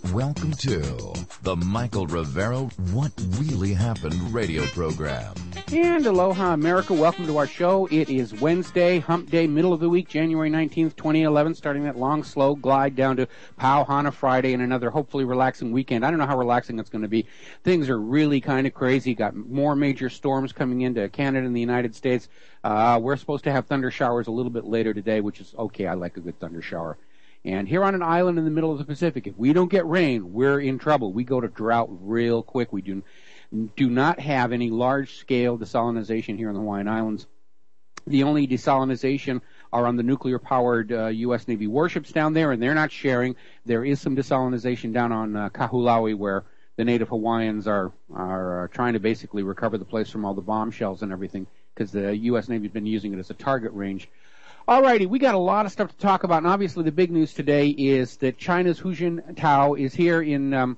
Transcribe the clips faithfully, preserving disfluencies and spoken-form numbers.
Welcome to the Michael Rivero What Really Happened radio program. And aloha, America. Welcome to our show. It is Wednesday, hump day, middle of the week, January nineteenth, twenty eleven, starting that long, slow glide down to Pauhana Friday and another hopefully relaxing weekend. I don't know how relaxing it's going to be. Things are really kind of crazy. Got more major storms coming into Canada and the United States. Uh, we're supposed to have thunder showers a little bit later today, which is okay. I like a good thunder shower. And here on an island in the middle of the Pacific, if we don't get rain, we're in trouble. We go to drought real quick. We do do not have any large-scale desalination here in the Hawaiian Islands. The only desalination are on the nuclear-powered uh, U S Navy warships down there, and they're not sharing. There is some desalination down on uh, Kahulaui, where the native Hawaiians are, are uh, trying to basically recover the place from all the bombshells and everything, because the U S Navy's been using it as a target range. Alrighty, we got a lot of stuff to talk about, and obviously the big news today is that China's Hu Jintao is here in, um,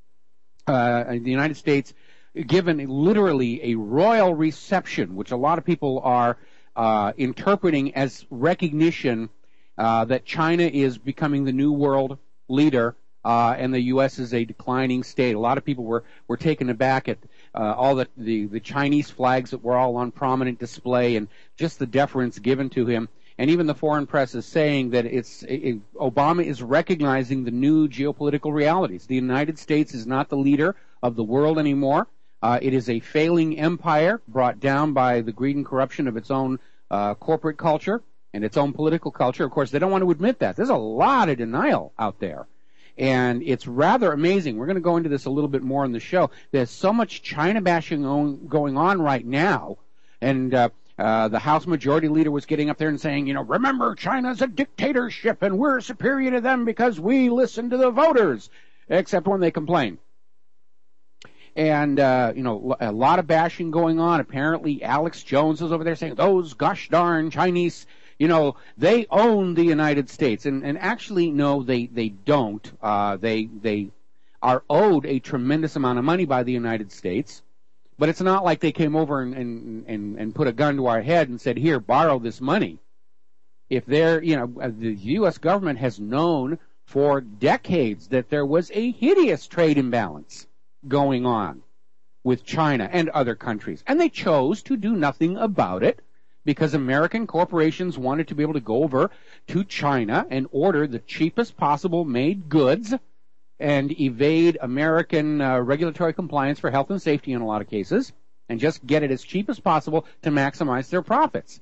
uh, in the United States, given literally a royal reception, which a lot of people are uh, interpreting as recognition uh, that China is becoming the new world leader, uh, and the U S is a declining state. A lot of people were, were taken aback at uh, all the, the, the Chinese flags that were all on prominent display and just the deference given to him. And even the foreign press is saying that it's it, Obama is recognizing the new geopolitical realities. The United States is not the leader of the world anymore. Uh, it is a failing empire brought down by the greed and corruption of its own uh, corporate culture and its own political culture. Of course, they don't want to admit that. There's a lot of denial out there. And it's rather amazing. We're going to go into this a little bit more in the show. There's so much China bashing on, going on right now. And uh, uh, the House Majority Leader was getting up there and saying, you know, remember, China's a dictatorship and we're superior to them because we listen to the voters, except when they complain. And, uh, you know, a lot of bashing going on. Apparently, Alex Jones is over there saying, those gosh darn Chinese, you know, they own the United States. And, and actually, no, they, they don't. Uh, they, they are owed a tremendous amount of money by the United States. But it's not like they came over and, and, and, and put a gun to our head and said, here, borrow this money. If they're, you know, the U S government has known for decades that there was a hideous trade imbalance going on with China and other countries. And they chose to do nothing about it because American corporations wanted to be able to go over to China and order the cheapest possible made goods and evade American uh, regulatory compliance for health and safety in a lot of cases and just get it as cheap as possible to maximize their profits.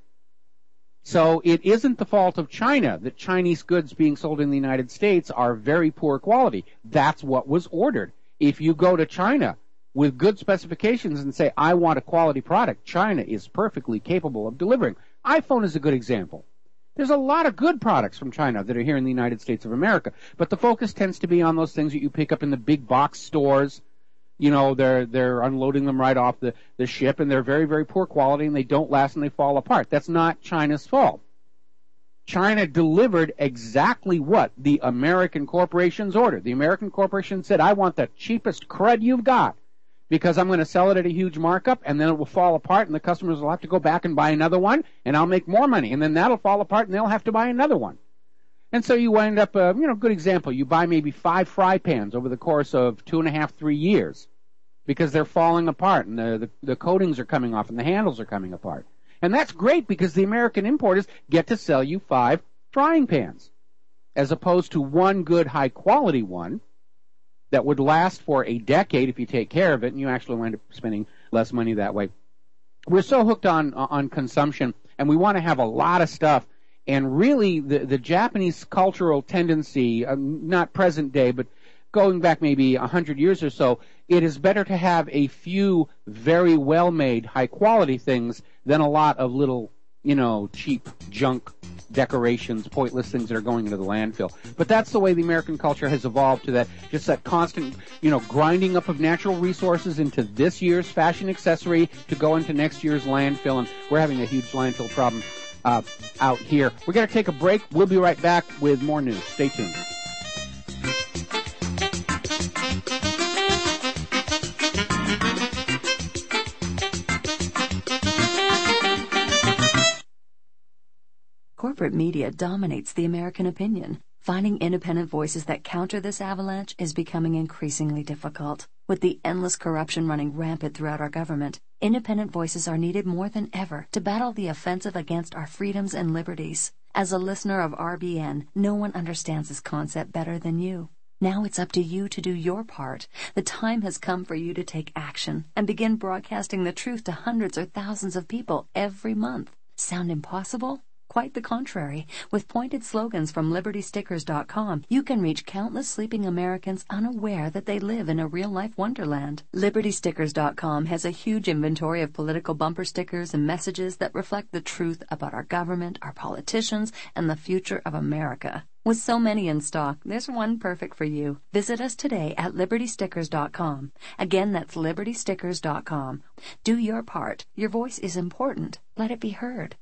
So it isn't the fault of China that Chinese goods being sold in the United States are very poor quality. That's what was ordered. If you go to China with good specifications and say, I want a quality product, China is perfectly capable of delivering. iPhone is a good example. There's a lot of good products from China that are here in the United States of America, but the focus tends to be on those things that you pick up in the big box stores. You know, they're they're unloading them right off the, the ship, and they're very, very poor quality, and they don't last, and they fall apart. That's not China's fault. China delivered exactly what the American corporations ordered. The American corporation said, I want the cheapest crud you've got because I'm going to sell it at a huge markup, and then it will fall apart, and the customers will have to go back and buy another one, and I'll make more money, and then that'll fall apart, and they'll have to buy another one. And so you wind up, uh, you know, good example, you buy maybe five fry pans over the course of two and a half, three years because they're falling apart, and the, the, the coatings are coming off, and the handles are coming apart. And that's great because the American importers get to sell you five frying pans as opposed to one good high-quality one that would last for a decade if you take care of it, and you actually wind up spending less money that way. We're so hooked on on consumption, and we want to have a lot of stuff. And really, the, the Japanese cultural tendency, uh, not present day, but going back maybe a hundred years or so, it is better to have a few very well-made, high-quality things than a lot of little, you know, cheap junk decorations, pointless things that are going into the landfill. But that's the way the American culture has evolved to that, just that constant, you know, grinding up of natural resources into this year's fashion accessory to go into next year's landfill, and we're having a huge landfill problem uh, out here. We're going to take a break. We'll be right back with more news. Stay tuned. Corporate media dominates the American opinion. Finding independent voices that counter this avalanche is becoming increasingly difficult. With the endless corruption running rampant throughout our government, independent voices are needed more than ever to battle the offensive against our freedoms and liberties. As a listener of R B N, no one understands this concept better than you. Now it's up to you to do your part. The time has come for you to take action and begin broadcasting the truth to hundreds or thousands of people every month. Sound impossible? Quite the contrary. With pointed slogans from Liberty Stickers dot com, you can reach countless sleeping Americans unaware that they live in a real-life wonderland. Liberty Stickers dot com has a huge inventory of political bumper stickers and messages that reflect the truth about our government, our politicians, and the future of America. With so many in stock, there's one perfect for you. Visit us today at Liberty Stickers dot com. Again, that's Liberty Stickers dot com. Do your part. Your voice is important. Let it be heard.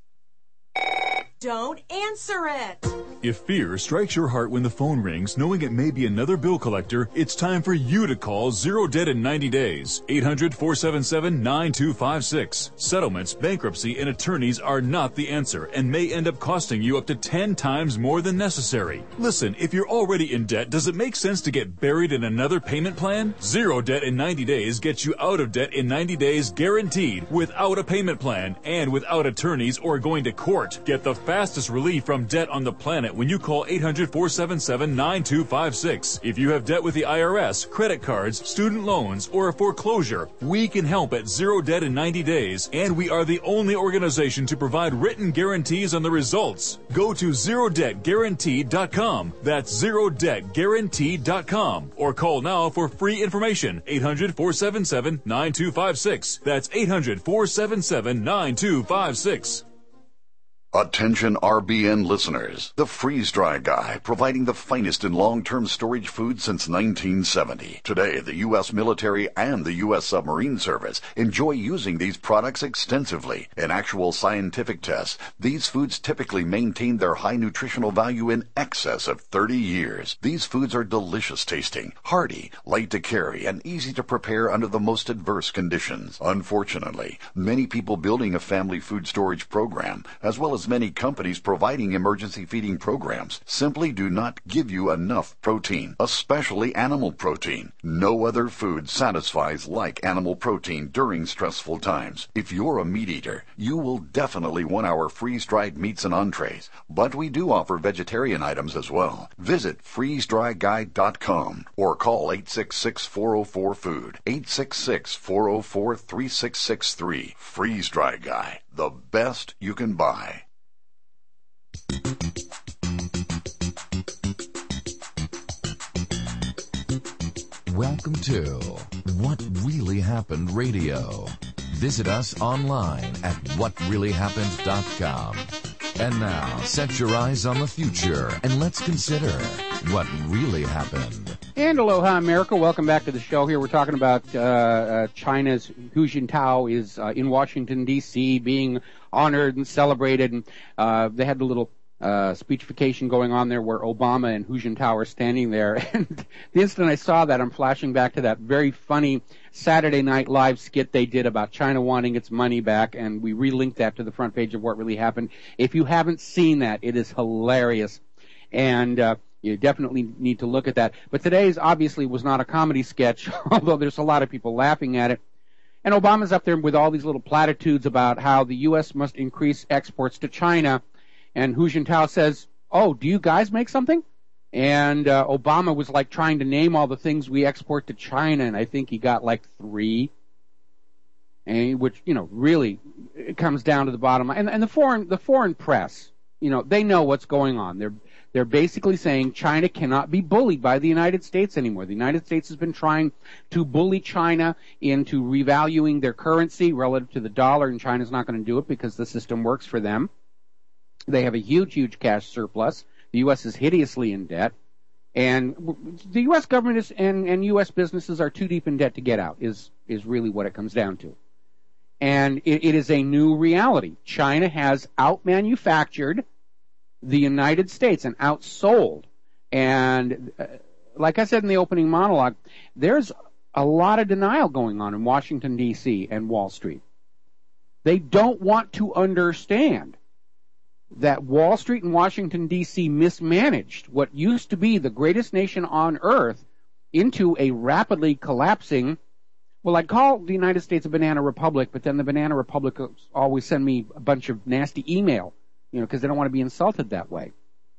Don't answer it! If fear strikes your heart when the phone rings, knowing it may be another bill collector, it's time for you to call Zero Debt in ninety days. eight hundred, four seven seven, nine two five six. Settlements, bankruptcy, and attorneys are not the answer and may end up costing you up to ten times more than necessary. Listen, if you're already in debt, does it make sense to get buried in another payment plan? Zero Debt in ninety days gets you out of debt in ninety days guaranteed, without a payment plan and without attorneys or going to court. Get the fastest relief from debt on the planet when you call eight hundred, four seven seven, nine two five six. If you have debt with the I R S, credit cards, student loans, or a foreclosure, we can help at Zero Debt in ninety days, and we are the only organization to provide written guarantees on the results. Go to zero debt guaranteed dot com. That's zero debt guaranteed dot com. Or call now for free information. eight hundred, four seven seven, nine two five six. That's eight hundred, four seven seven, nine two five six. Attention R B N listeners. The Freeze Dry Guy, providing the finest in long-term storage food since nineteen seventy. Today, the U S military and the U S submarine service enjoy using these products extensively. In actual scientific tests, these foods typically maintain their high nutritional value in excess of thirty years. These foods are delicious tasting, hearty, light to carry, and easy to prepare under the most adverse conditions. Unfortunately, many people building a family food storage program, as well as many companies providing emergency feeding programs, simply do not give you enough protein, especially animal protein. No other food satisfies like animal protein during stressful times. If you're a meat eater, you will definitely want our freeze-dried meats and entrees, but we do offer vegetarian items as well. Visit freeze dry guy dot com or call eight six six, four oh four, food, eight six six, four oh four, three six six three. Freeze Dry Guy, the best you can buy. Welcome to What Really Happened Radio. Visit us online at what really happened dot com. And now, set your eyes on the future and let's consider what really happened. And aloha, America. Welcome back to the show. Here we're talking about uh, uh, China's Hu Jintao is uh, in Washington, D C, being honored and celebrated. And uh, they had the little uh, speechification going on there where Obama and Hu Jintao are standing there. And the instant I saw that, I'm flashing back to that very funny Saturday Night Live skit they did about China wanting its money back, and we relinked that to the front page of What Really Happened. If you haven't seen that, it is hilarious. And uh, you definitely need to look at that. But today's obviously was not a comedy sketch, although there's a lot of people laughing at it. And Obama's up there with all these little platitudes about how the U S must increase exports to China. And Hu Jintao says, oh, do you guys make something? And uh, Obama was like trying to name all the things we export to China, and I think he got like three. And which, you know, really it comes down to the bottom line. And, and the foreign the foreign press, you know, they know what's going on. They're They're basically saying China cannot be bullied by the United States anymore. The United States has been trying to bully China into revaluing their currency relative to the dollar, and China's not going to do it because the system works for them. They have a huge, huge cash surplus. The U S is hideously in debt. And the U S government is, and, and U S businesses are too deep in debt to get out, is, is really what it comes down to. And it, it is a new reality. China has outmanufactured the United States and outsold. And uh, like I said in the opening monologue, there's a lot of denial going on in Washington, D C and Wall Street. They don't want to understand that Wall Street and Washington, D C mismanaged what used to be the greatest nation on earth into a rapidly collapsing, well, I'd call the United States a banana republic, but then the banana republic always send me a bunch of nasty email, you know, because they don't want to be insulted that way.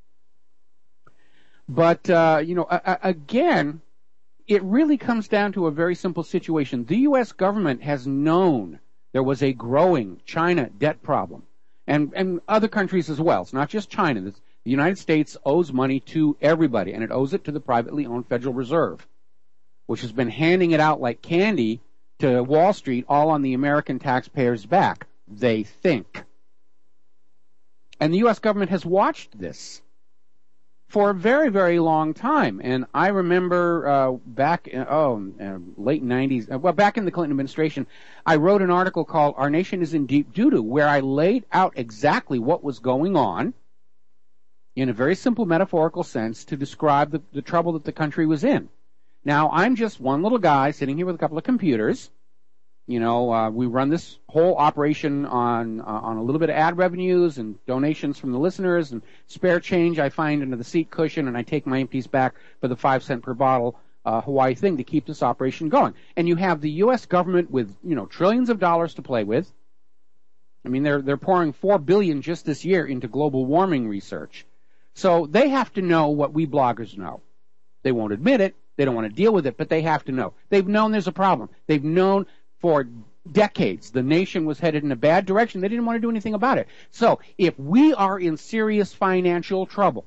But, uh, you know, a- a- again, it really comes down to a very simple situation. The U S government has known there was a growing China debt problem, and, and other countries as well. It's not just China. The United States owes money to everybody, and it owes it to the privately owned Federal Reserve, which has been handing it out like candy to Wall Street, all on the American taxpayers' back, they think. And the U S government has watched this for a very, very long time. And I remember uh, back, in, oh, uh, late nineties, uh, well, back in the Clinton administration, I wrote an article called Our Nation is in Deep Doo-Doo, where I laid out exactly what was going on in a very simple metaphorical sense to describe the, the trouble that the country was in. Now, I'm just one little guy sitting here with a couple of computers. You know, uh, we run this whole operation on uh, on a little bit of ad revenues and donations from the listeners and spare change I find under the seat cushion, and I take my empties back for the five cent per bottle uh, Hawaii thing to keep this operation going. And you have the U S government with, you know, trillions of dollars to play with. I mean, they're they're pouring four billion dollars just this year into global warming research. So they have to know what we bloggers know. They won't admit it. They don't want to deal with it, but they have to know. They've known there's a problem. They've known for decades the nation was headed in a bad direction. They didn't want to do anything about it. So if we are in serious financial trouble,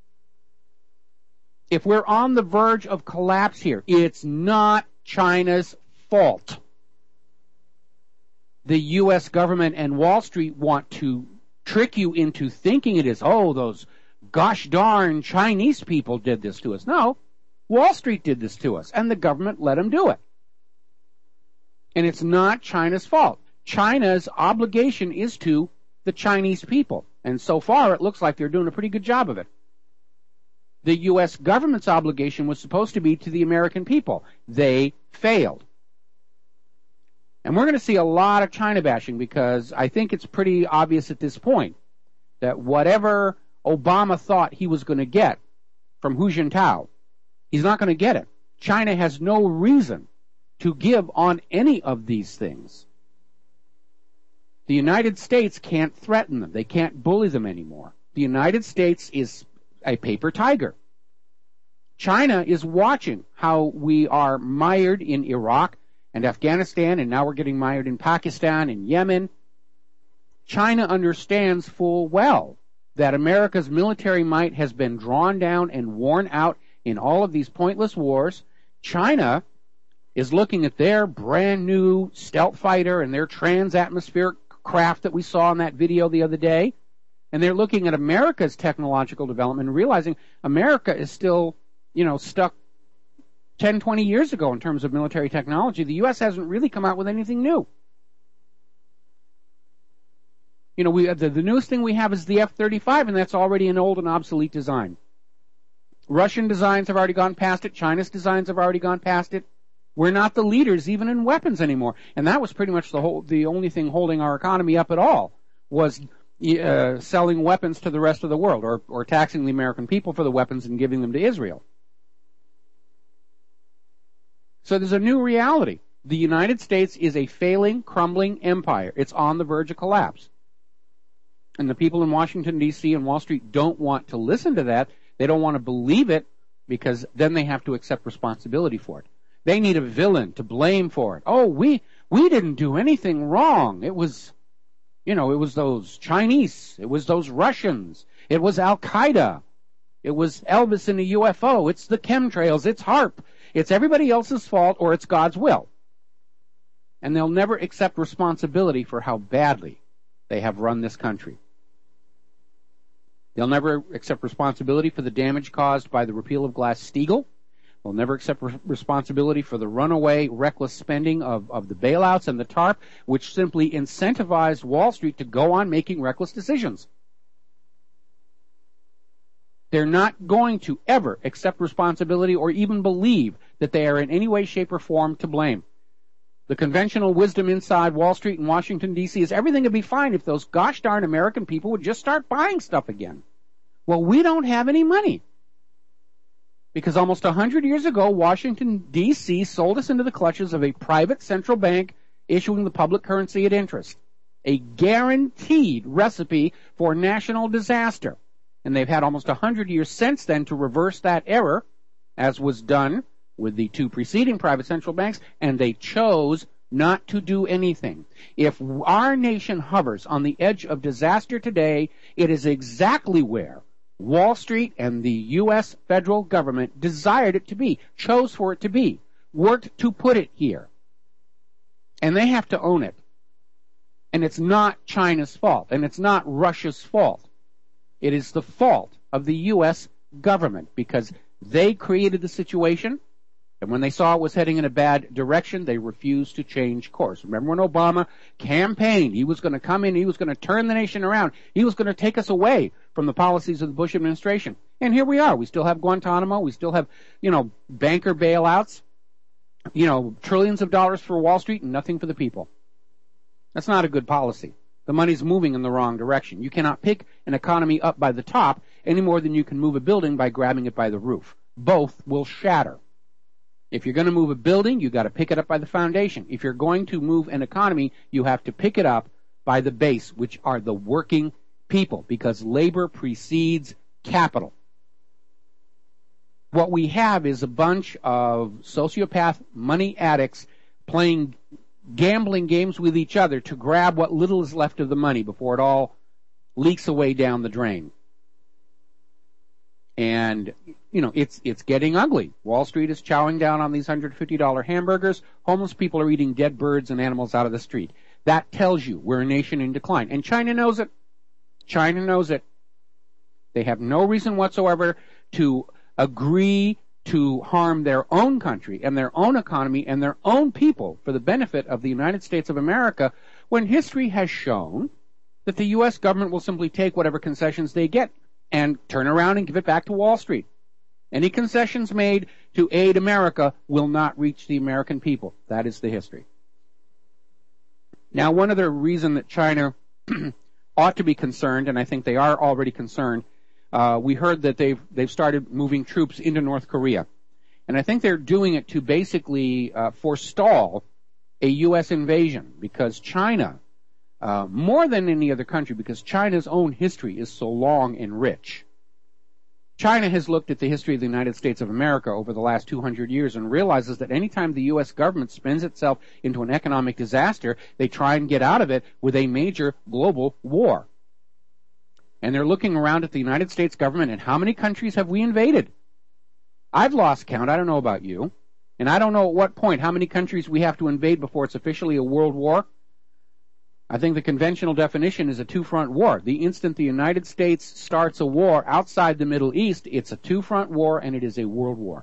if we're on the verge of collapse here, it's not China's fault. The U S government and Wall Street want to trick you into thinking it is, oh, those gosh darn Chinese people did this to us. No, Wall Street did this to us, and the government let them do it. And it's not China's fault. China's obligation is to the Chinese people, and so far it looks like they're doing a pretty good job of it. The U S government's obligation was supposed to be to the American people. They failed. And we're going to see a lot of China bashing, because I think it's pretty obvious at this point that whatever Obama thought he was going to get from Hu Jintao, he's not going to get it. China has no reason to give on any of these things. The United States can't threaten them. They can't bully them anymore. The United States is a paper tiger. China is watching how we are mired in Iraq and Afghanistan, and now we're getting mired in Pakistan and Yemen. China understands full well that America's military might has been drawn down and worn out in all of these pointless wars. China is looking at their brand new stealth fighter and their trans-atmospheric craft that we saw in that video the other day, and they're looking at America's technological development and realizing America is still, you know, stuck ten, twenty years ago in terms of military technology. The U S hasn't really come out with anything new. You know, we the, the newest thing we have is the F thirty-five, and that's already an old and obsolete design. Russian designs have already gone past it. China's designs have already gone past it. We're not the leaders even in weapons anymore. And that was pretty much the whole, the only thing holding our economy up at all, was uh, selling weapons to the rest of the world, or, or taxing the American people for the weapons and giving them to Israel. So there's a new reality. The United States is a failing, crumbling empire. It's on the verge of collapse. And the people in Washington, D C and Wall Street don't want to listen to that. They don't want to believe it, because then they have to accept responsibility for it. They need a villain to blame for it. Oh, we we didn't do anything wrong. It was, you know, it was those Chinese. It was those Russians. It was Al-Qaeda. It was Elvis in a U F O. It's the chemtrails. It's HAARP. It's everybody else's fault, or it's God's will. And they'll never accept responsibility for how badly they have run this country. They'll never accept responsibility for the damage caused by the repeal of Glass-Steagall. They'll never accept re- responsibility for the runaway, reckless spending of, of the bailouts and the TARP, which simply incentivized Wall Street to go on making reckless decisions. They're not going to ever accept responsibility or even believe that they are in any way, shape, or form to blame. The conventional wisdom inside Wall Street and Washington, D C is everything would be fine if those gosh darn American people would just start buying stuff again. Well, we don't have any money. Because almost one hundred years ago, Washington, D C sold us into the clutches of a private central bank issuing the public currency at interest. A guaranteed recipe for national disaster. And they've had almost one hundred years since then to reverse that error, as was done with the two preceding private central banks, and they chose not to do anything. If our nation hovers on the edge of disaster today, it is exactly where Wall Street and the U S federal government desired it to be, chose for it to be, worked to put it here. And they have to own it. And it's not China's fault, and it's not Russia's fault. It is the fault of the U S government, because they created the situation, and when they saw it was heading in a bad direction, they refused to change course. Remember when Obama campaigned, he was going to come in, he was going to turn the nation around, he was going to take us away from the policies of the Bush administration. And here we are. We still have Guantanamo, we still have, you know, banker bailouts, you know, trillions of dollars for Wall Street and nothing for the people. That's not a good policy. The money's moving in the wrong direction. You cannot pick an economy up by the top any more than you can move a building by grabbing it by the roof. Both will shatter. If you're going to move a building, you've got to pick it up by the foundation. If you're going to move an economy, you have to pick it up by the base, which are the working people, because labor precedes capital. What we have is a bunch of sociopath money addicts playing gambling games with each other to grab what little is left of the money before it all leaks away down the drain. And, you know, it's it's getting ugly. Wall Street is chowing down on these one hundred fifty dollars hamburgers. Homeless people are eating dead birds and animals out of the street. That tells you we're a nation in decline. And China knows it. China knows it. They have no reason whatsoever to agree to harm their own country and their own economy and their own people for the benefit of the United States of America, when history has shown that the U S government will simply take whatever concessions they get and turn around and give it back to Wall Street. Any concessions made to aid America will not reach the American people. That is the history. Now, one other reason that China ought to be concerned, and I think they are already concerned, uh, we heard that they've they've started moving troops into North Korea. And I think they're doing it to basically uh, forestall a U S invasion, because China, Uh, more than any other country, because China's own history is so long and rich. China has looked at the history of the United States of America over the last two hundred years and realizes that any time the U S government spins itself into an economic disaster, they try and get out of it with a major global war. And they're looking around at the United States government, and how many countries have we invaded? I've lost count. I don't know about you. And I don't know at what point how many countries we have to invade before it's officially a world war. I think the conventional definition is a two-front war. The instant the United States starts a war outside the Middle East, it's a two-front war, and it is a world war.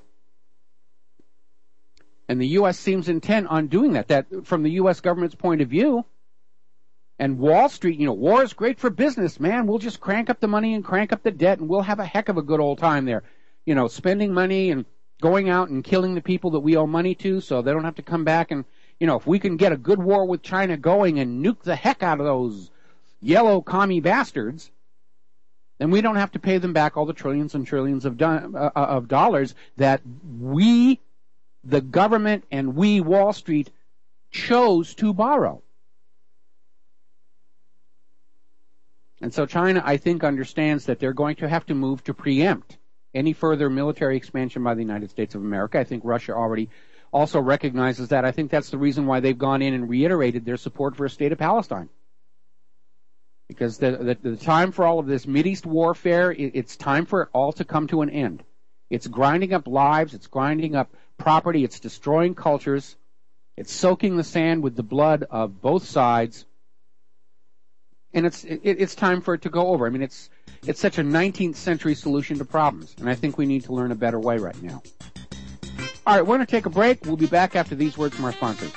And the U S seems intent on doing that. That, from the U S government's point of view, and Wall Street, you know, war is great for business, man. We'll just crank up the money and crank up the debt, and we'll have a heck of a good old time there. You know, spending money and going out and killing the people that we owe money to so they don't have to come back and, you know, if we can get a good war with China going and nuke the heck out of those yellow commie bastards, then we don't have to pay them back all the trillions and trillions of, do- uh, of dollars that we, the government, and we, Wall Street, chose to borrow. And so China, I think, understands that they're going to have to move to preempt any further military expansion by the United States of America. I think Russia already also recognizes that. I think that's the reason why they've gone in and reiterated their support for a state of Palestine. Because the, the, the time for all of this Mideast warfare, it, it's time for it all to come to an end. It's grinding up lives, it's grinding up property, it's destroying cultures, it's soaking the sand with the blood of both sides, and it's it, it's time for it to go over. I mean, it's it's such a nineteenth century solution to problems, and I think we need to learn a better way right now. All right, we're going to take a break. We'll be back after these words from our sponsors.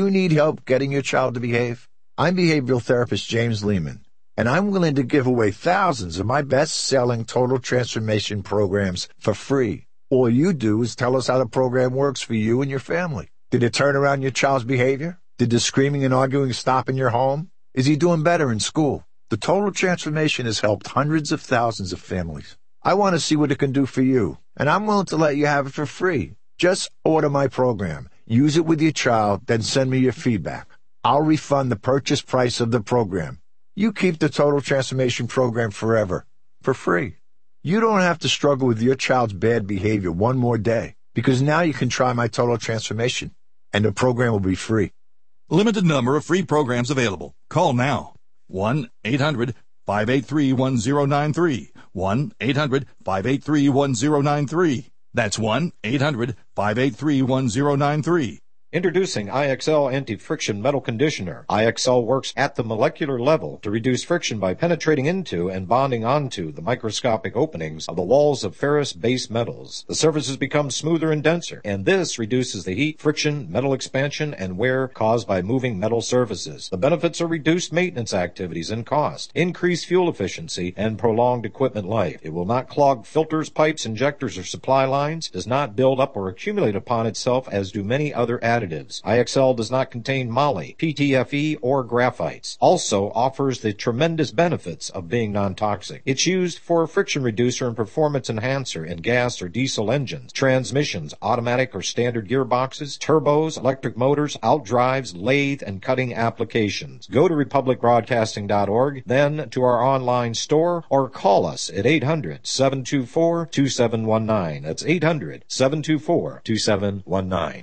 you need help getting your child to behave? I'm behavioral therapist James Lehman, and I'm willing to give away thousands of my best-selling total transformation programs for free. All you do is tell us how the program works for you and your family. Did it turn around your child's behavior? Did the screaming and arguing stop in your home? Is he doing better in school? The total transformation has helped hundreds of thousands of families. I want to see what it can do for you, and I'm willing to let you have it for free. Just order my program, use it with your child, then send me your feedback. I'll refund the purchase price of the program. You keep the Total Transformation Program forever, for free. You don't have to struggle with your child's bad behavior one more day, because now you can try my Total Transformation, and the program will be free. Limited number of free programs available. Call now. one eight hundred five eight three one zero nine three. one eight hundred five eight three one zero nine three. That's one eight hundred five eight three one zero nine three. Introducing I X L Anti-Friction Metal Conditioner. I X L works at the molecular level to reduce friction by penetrating into and bonding onto the microscopic openings of the walls of ferrous-based metals. The surfaces become smoother and denser, and this reduces the heat, friction, metal expansion, and wear caused by moving metal surfaces. The benefits are reduced maintenance activities and cost, increased fuel efficiency, and prolonged equipment life. It will not clog filters, pipes, injectors, or supply lines, does not build up or accumulate upon itself as do many other additives. I X L does not contain moly, P T F E, or graphites. Also offers the tremendous benefits of being non-toxic. It's used for a friction reducer and performance enhancer in gas or diesel engines, transmissions, automatic or standard gearboxes, turbos, electric motors, outdrives, lathe, and cutting applications. Go to republic broadcasting dot org, then to our online store, or call us at eight hundred seven two four two seven one nine. That's eight hundred seven two four two seven one nine.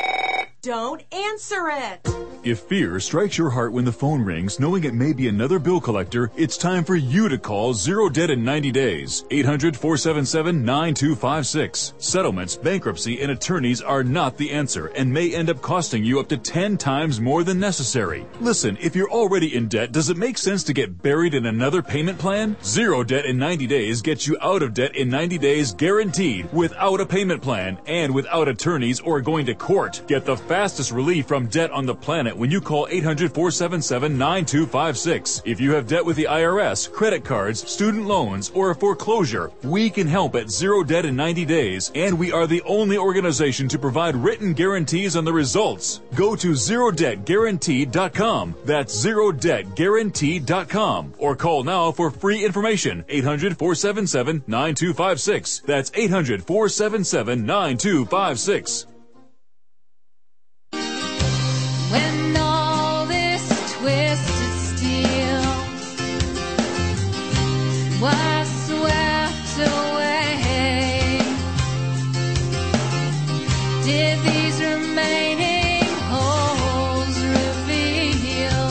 Don't answer it! If fear strikes your heart when the phone rings, knowing it may be another bill collector, it's time for you to call Zero Debt in ninety days. eight hundred four seven seven nine two five six. Settlements, bankruptcy, and attorneys are not the answer and may end up costing you up to ten times more than necessary. Listen, if you're already in debt, does it make sense to get buried in another payment plan? Zero Debt in ninety days gets you out of debt in ninety days guaranteed, without a payment plan and without attorneys or going to court. Get the fastest relief from debt on the planet when you call eight hundred four seven seven nine two five six. If you have debt with the I R S, credit cards, student loans, or a foreclosure, we can help at Zero Debt in ninety days, and we are the only organization to provide written guarantees on the results. Go to zero debt guaranteed dot com. That's zero debt guaranteed dot com. Or call now for free information. eight hundred four seven seven nine two five six. That's eight hundred four seven seven nine two five six. When all this twisted steel was swept away, did these remaining holes reveal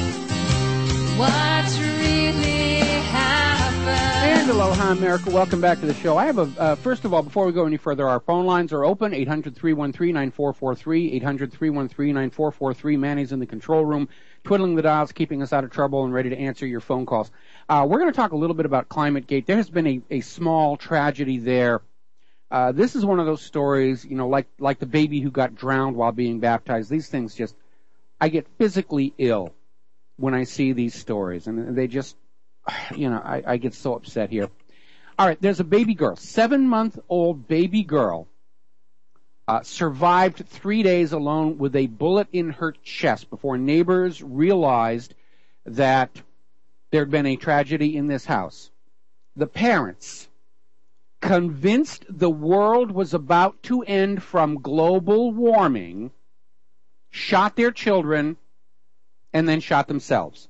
what really happened? And aloha, America. Welcome back to the show. I have a, uh, first of all, before we go any further, our phone lines are open, eight hundred three one three nine four four three, eight hundred three one three nine four four three. Manny's in the control room, twiddling the dials, keeping us out of trouble, and ready to answer your phone calls. Uh, we're going to talk a little bit about ClimateGate. There has been a, a small tragedy there. Uh, this is one of those stories, you know, like, like the baby who got drowned while being baptized. These things just, I get physically ill when I see these stories, and they just, you know, I, I get so upset here. All right, there's a baby girl, seven-month-old baby girl, uh, survived three days alone with a bullet in her chest before neighbors realized that there had been a tragedy in this house. The parents, convinced the world was about to end from global warming, shot their children and then shot themselves.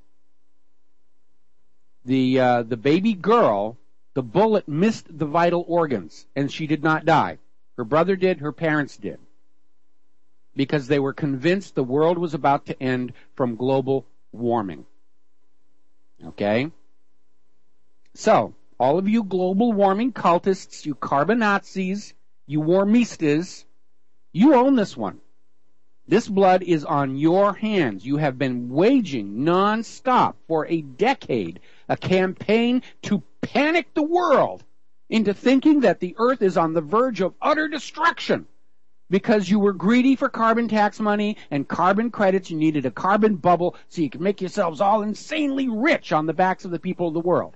The uh, the baby girl, the bullet missed the vital organs, and she did not die. Her brother did, her parents did, because they were convinced the world was about to end from global warming. Okay? So, all of you global warming cultists, you carbonazis, you warmistas, you own this one. This blood is on your hands. You have been waging non-stop for a decade a campaign to panic the world into thinking that the earth is on the verge of utter destruction. because you were greedy for carbon tax money and carbon credits. You needed a carbon bubble so you could make yourselves all insanely rich on the backs of the people of the world.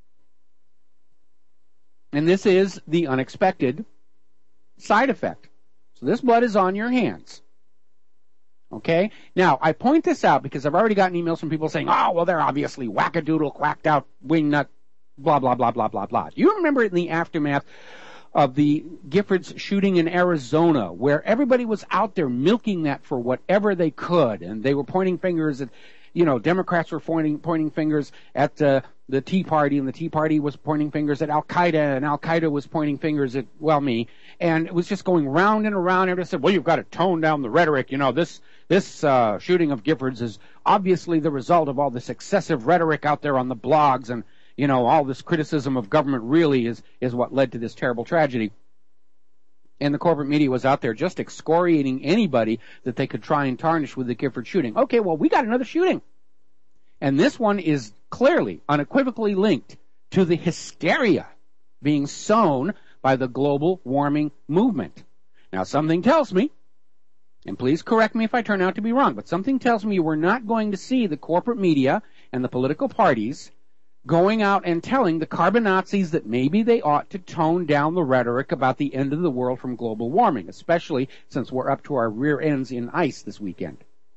And this is the unexpected side effect. So this blood is on your hands. Okay? Now, I point this out because I've already gotten emails from people saying, oh, well, they're obviously wackadoodle, quacked out, wingnut, blah, blah, blah, blah, blah, blah. Do you remember in the aftermath of the Giffords shooting in Arizona, where everybody was out there milking that for whatever they could, and they were pointing fingers at, you know, Democrats were pointing pointing fingers at uh, the Tea Party, and the Tea Party was pointing fingers at Al-Qaeda, and Al-Qaeda was pointing fingers at, well, me, and it was just going round and around. Everybody said, well, you've got to tone down the rhetoric. You know, this this uh, shooting of Giffords is obviously the result of all this excessive rhetoric out there on the blogs, and you know, all this criticism of government really is, is what led to this terrible tragedy. And the corporate media was out there just excoriating anybody that they could try and tarnish with the Gifford shooting. Okay, well, we got another shooting. And this one is clearly, unequivocally linked to the hysteria being sown by the global warming movement. Now, something tells me, and please correct me if I turn out to be wrong, but something tells me we're not going to see the corporate media and the political parties going out and telling the carbon Nazis that maybe they ought to tone down the rhetoric about the end of the world from global warming, especially since we're up to our rear ends in ice this weekend.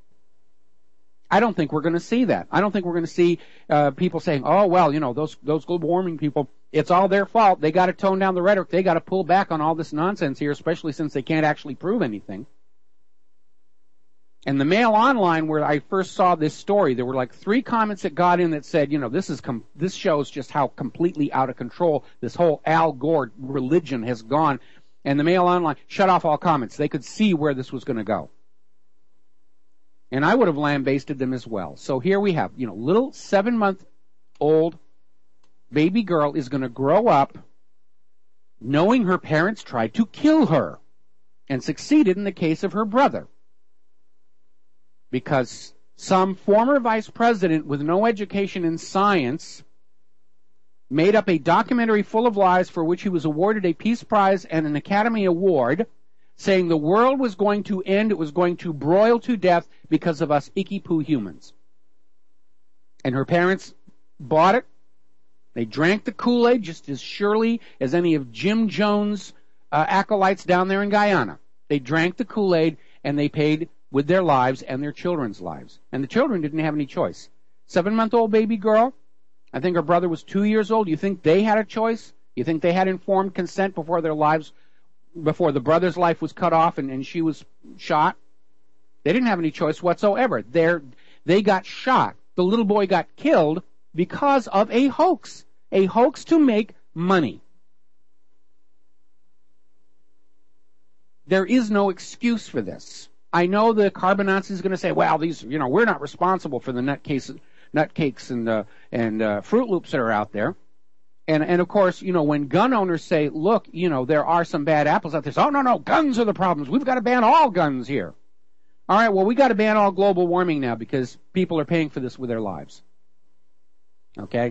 I don't think we're going to see that. I don't think we're going to see uh, people saying, oh, well, you know, those those global warming people, it's all their fault. They got to tone down the rhetoric. They got to pull back on all this nonsense here, especially since they can't actually prove anything. And the Mail Online, where I first saw this story, there were like three comments that got in that said, you know, this is com- this shows just how completely out of control this whole Al Gore religion has gone. And the Mail Online shut off all comments. They could see where this was going to go. And I would have lambasted them as well. So here we have, you know, little seven-month-old baby girl is going to grow up knowing her parents tried to kill her and succeeded in the case of her brother. Because some former vice president with no education in science made up a documentary full of lies for which he was awarded a Peace Prize and an Academy Award, saying the world was going to end, it was going to broil to death because of us icky-poo humans. And her parents bought it. They drank the Kool-Aid just as surely as any of Jim Jones' uh, acolytes down there in Guyana. They drank the Kool-Aid, and they paid with their lives and their children's lives. And the children didn't have any choice. Seven-month-old baby girl, I think her brother was two years old. You think they had a choice? You think they had informed consent before their lives, before the brother's life was cut off and, and she was shot? They didn't have any choice whatsoever. They're, they got shot. The little boy got killed because of a hoax. A hoax to make money. There is no excuse for this. I know the carbon Nazi is going to say, well, these, you know, we're not responsible for the nutcase, nutcakes and, uh, and uh, Fruit Loops that are out there. And, and of course, you know, when gun owners say, look, you know, there are some bad apples out there, say, oh, no, no, guns are the problems. We've got to ban all guns here. All right, well, we got to ban all global warming now because people are paying for this with their lives. Okay?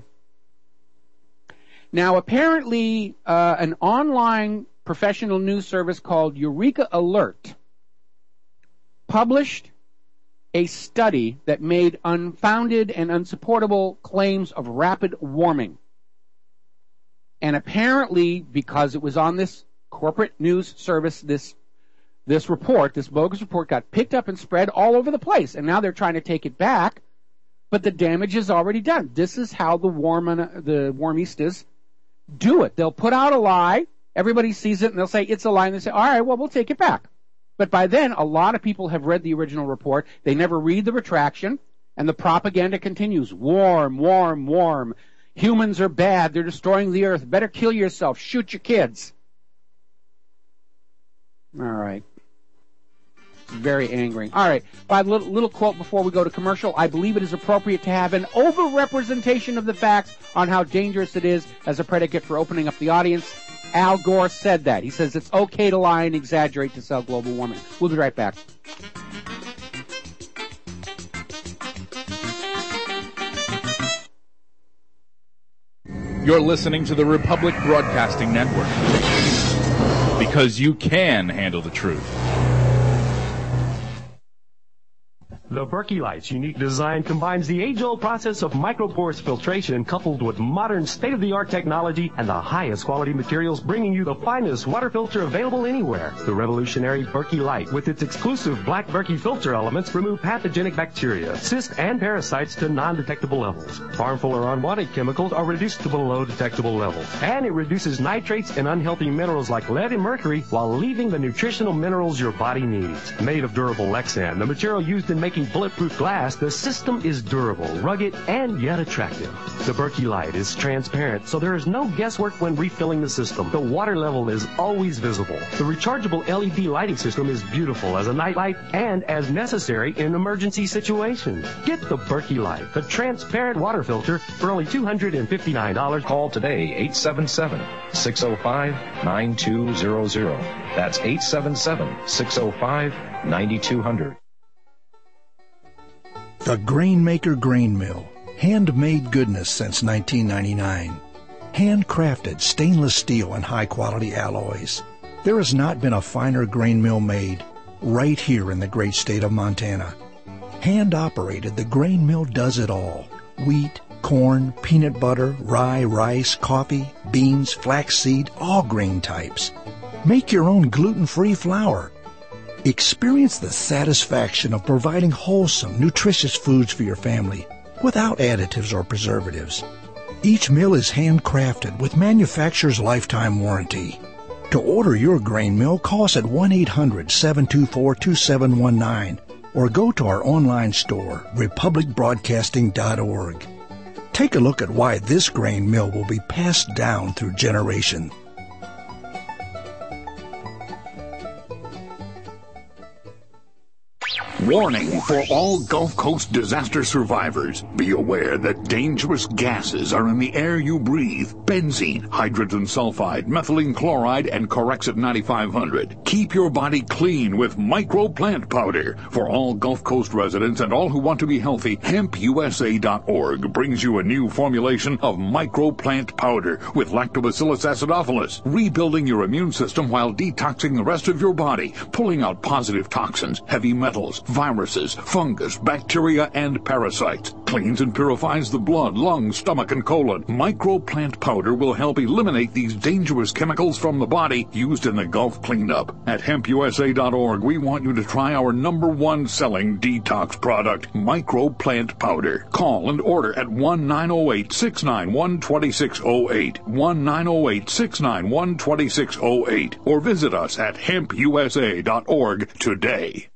Now, apparently, uh, an online professional news service called Eureka Alert published a study that made unfounded and unsupportable claims of rapid warming. And apparently, because it was on this corporate news service, this this report, this bogus report, got picked up and spread all over the place. And now they're trying to take it back, but the damage is already done. This is how the warm the warmistas do it. They'll put out a lie, everybody sees it, and they'll say it's a lie, and they say, all right, well, we'll take it back. But by then, a lot of people have read the original report. They never read the retraction, and the propaganda continues. Warm, warm, warm. Humans are bad. They're destroying the earth. Better kill yourself. Shoot your kids. All right. Very angry. All right. By a little, little quote before we go to commercial. I believe it is appropriate to have an overrepresentation of the facts on how dangerous it is as a predicate for opening up the audience. Al Gore said that. He says it's okay to lie and exaggerate to sell global warming. We'll be right back. You're listening to the Republic Broadcasting Network. because you can handle the truth. The Berkey Light's unique design combines the age-old process of microporous filtration coupled with modern state-of-the-art technology and the highest quality materials, bringing you the finest water filter available anywhere. The revolutionary Berkey Light, with its exclusive black Berkey filter elements, remove pathogenic bacteria, cysts, and parasites to non-detectable levels. Harmful or unwanted chemicals are reduced to below detectable levels. And it reduces nitrates and unhealthy minerals like lead and mercury while leaving the nutritional minerals your body needs. Made of durable Lexan, the material used in making bulletproof glass, the system is durable, rugged, and yet attractive. The Berkey Light is transparent, so there is no guesswork when refilling the system. The water level is always visible. The rechargeable L E D lighting system is beautiful as a nightlight and as necessary in emergency situations. Get the Berkey Light, the transparent water filter, for only two hundred fifty-nine dollars. Call today, eight seven seven, six oh five, nine two zero zero. That's eight seven seven, six oh five, nine two zero zero. The Grainmaker Grain Mill. Handmade goodness since nineteen ninety-nine. Handcrafted stainless steel and high-quality alloys. There has not been a finer grain mill made right here in the great state of Montana. Hand-operated, the grain mill does it all. Wheat, corn, peanut butter, rye, rice, coffee, beans, flaxseed, all grain types. Make your own gluten-free flour. Experience the satisfaction of providing wholesome, nutritious foods for your family without additives or preservatives. Each mill is handcrafted with manufacturer's lifetime warranty. To order your grain mill, call us at one eight hundred, seven two four, two seven one nine or go to our online store, republic broadcasting dot org. Take a look at why this grain mill will be passed down through generations. Warning for all Gulf Coast disaster survivors. Be aware that dangerous gases are in the air you breathe. Benzene, hydrogen sulfide, methylene chloride, and Corexit ninety-five hundred. Keep your body clean with Micro Plant Powder. For all Gulf Coast residents and all who want to be healthy, hemp U S A dot org brings you a new formulation of Micro Plant Powder with Lactobacillus acidophilus, rebuilding your immune system while detoxing the rest of your body, pulling out positive toxins, heavy metals, viruses, fungus, bacteria, and parasites. Cleans and purifies the blood, lungs, stomach, and colon. Micro Plant Powder will help eliminate these dangerous chemicals from the body used in the Gulf cleanup. At hemp U S A dot org, we want you to try our number one selling detox product, Micro Plant Powder. Call and order at one nine zero eight, six nine one, two six zero eight, one nine zero eight, six nine one, two six zero eight, or visit us at hemp U S A dot org today.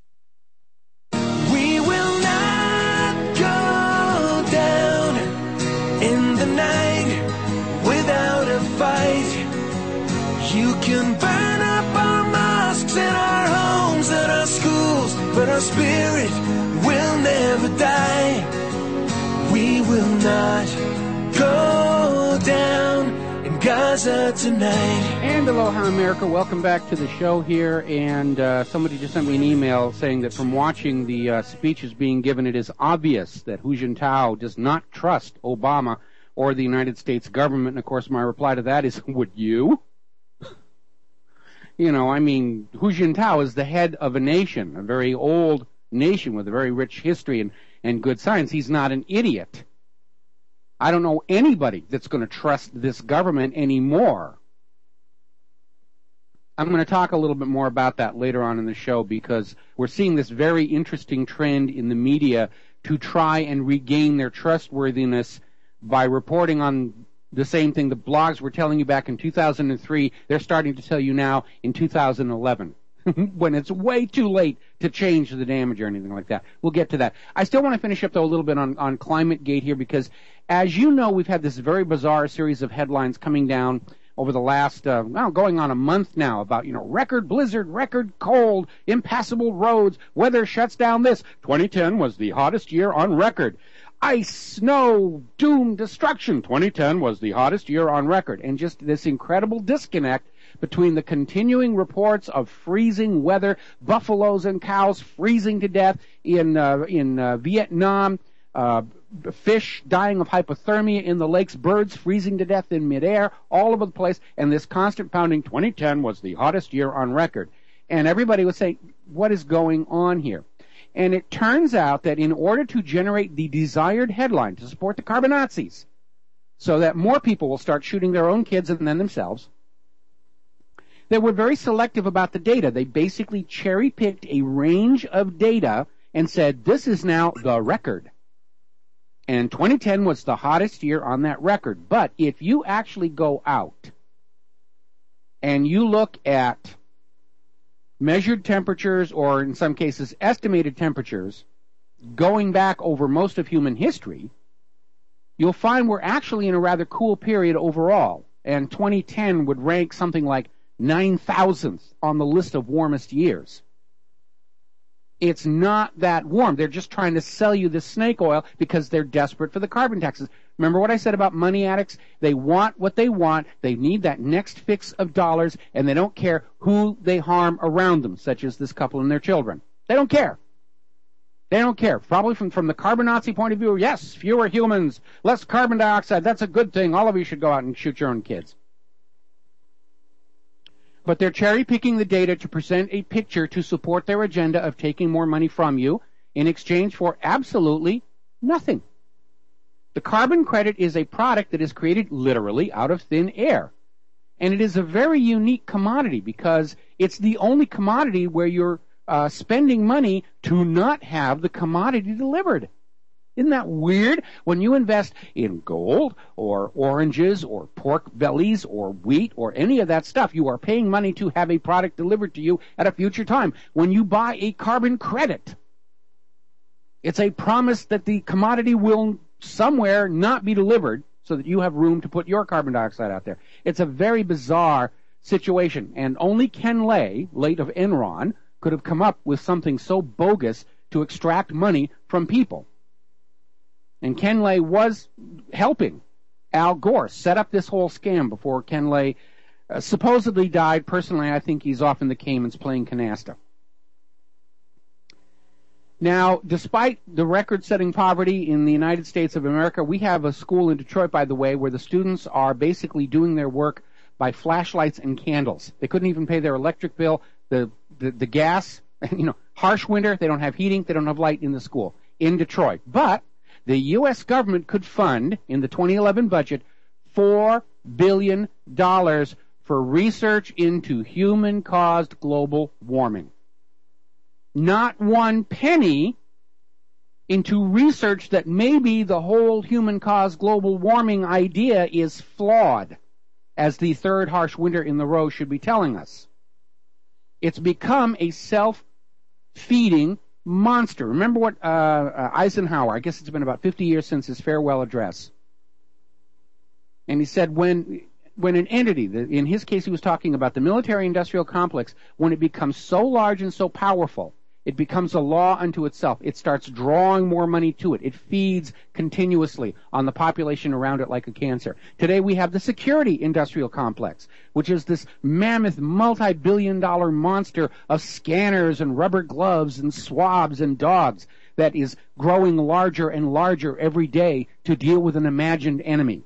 You can burn up our mosques and our homes and our schools, but our spirit will never die. We will not go down in Gaza tonight. And aloha, America. Welcome back to the show here. And uh, somebody just sent me an email saying that from watching the uh, speeches being given, it is obvious that Hu Jintao does not trust Obama or the United States government. And, of course, my reply to that is, would you? You know, I mean, Hu Jintao is the head of a nation, a very old nation with a very rich history and, and good science. He's not an idiot. I don't know anybody that's going to trust this government anymore. I'm going to talk a little bit more about that later on in the show because we're seeing this very interesting trend in the media to try and regain their trustworthiness by reporting on the same thing the blogs were telling you back in two thousand three, they're starting to tell you now in two thousand eleven, when it's way too late to change the damage or anything like that. We'll get to that. I still want to finish up, though, a little bit on, on ClimateGate here because, as you know, we've had this very bizarre series of headlines coming down over the last, uh, well, going on a month now about, you know, record blizzard, record cold, impassable roads, weather shuts down this. twenty ten was the hottest year on record. Ice, snow, doom, destruction. twenty ten was the hottest year on record. And just this incredible disconnect between the continuing reports of freezing weather, buffaloes and cows freezing to death in uh, in uh, Vietnam, uh, fish dying of hypothermia in the lakes, birds freezing to death in midair, all over the place, and this constant pounding. twenty ten was the hottest year on record. And everybody was saying, what is going on here? And it turns out that in order to generate the desired headline to support the carbon Nazis, so that more people will start shooting their own kids and then themselves, they were very selective about the data. They basically cherry-picked a range of data and said, this is now the record. And twenty ten was the hottest year on that record. But if you actually go out and you look at measured temperatures, or in some cases estimated temperatures, going back over most of human history, you'll find we're actually in a rather cool period overall. And twenty ten would rank something like nine thousandth on the list of warmest years. It's not that warm. They're just trying to sell you this snake oil because they're desperate for the carbon taxes. Remember what I said about money addicts? They want what they want. They need that next fix of dollars, and they don't care who they harm around them, such as this couple and their children. They don't care. They don't care. Probably from, from the carbon Nazi point of view, yes, fewer humans, less carbon dioxide. That's a good thing. All of you should go out and shoot your own kids. But they're cherry-picking the data to present a picture to support their agenda of taking more money from you in exchange for absolutely nothing. The carbon credit is a product that is created literally out of thin air. And it is a very unique commodity because it's the only commodity where you're uh, spending money to not have the commodity delivered. Isn't that weird? When you invest in gold or oranges or pork bellies or wheat or any of that stuff, you are paying money to have a product delivered to you at a future time. When you buy a carbon credit, it's a promise that the commodity will somewhere not be delivered so that you have room to put your carbon dioxide out there. It's a very bizarre situation, and only Ken Lay, late of Enron, could have come up with something so bogus to extract money from people. And Ken Lay was helping Al Gore set up this whole scam before Ken Lay uh, supposedly died. Personally, I think he's off in the Caymans playing canasta. Now, despite the record-setting poverty in the United States of America, we have a school in Detroit, by the way, where the students are basically doing their work by flashlights and candles. They couldn't even pay their electric bill, the, the, the gas, you know, harsh winter, they don't have heating, they don't have light in the school in Detroit. But the U S government could fund, in the twenty eleven budget, four billion dollars for research into human-caused global warming. Not one penny into research that maybe the whole human-caused global warming idea is flawed, as the third harsh winter in the row should be telling us. It's become a self-feeding monster. Remember what uh, uh, Eisenhower, I guess it's been about fifty years since his farewell address, and he said when when an entity, the, in his case he was talking about the military-industrial complex, when it becomes so large and so powerful, it becomes a law unto itself. It starts drawing more money to it. It feeds continuously on the population around it like a cancer. Today we have the security industrial complex, which is this mammoth multi-billion dollar monster of scanners and rubber gloves and swabs and dogs that is growing larger and larger every day to deal with an imagined enemy.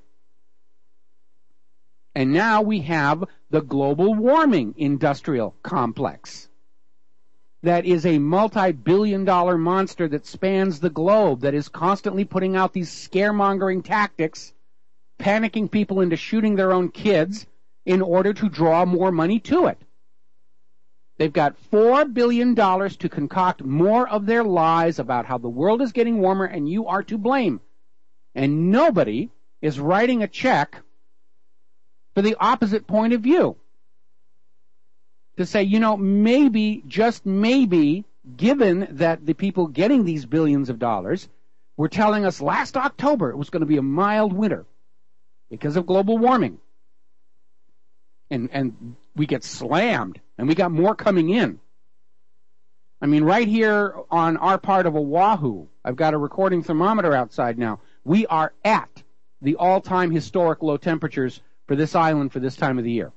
And now we have the global warming industrial complex. That is a multi-billion dollar monster that spans the globe, that is constantly putting out these scaremongering tactics, panicking people into shooting their own kids in order to draw more money to it. They've got four billion dollars to concoct more of their lies about how the world is getting warmer and you are to blame. And nobody is writing a check for the opposite point of view. To say, you know, maybe, just maybe, given that the people getting these billions of dollars were telling us last October it was going to be a mild winter because of global warming. And, and we get slammed, and we got more coming in. I mean, right here on our part of Oahu, I've got a recording thermometer outside now. We are at the all-time historic low temperatures for this island for this time of the year.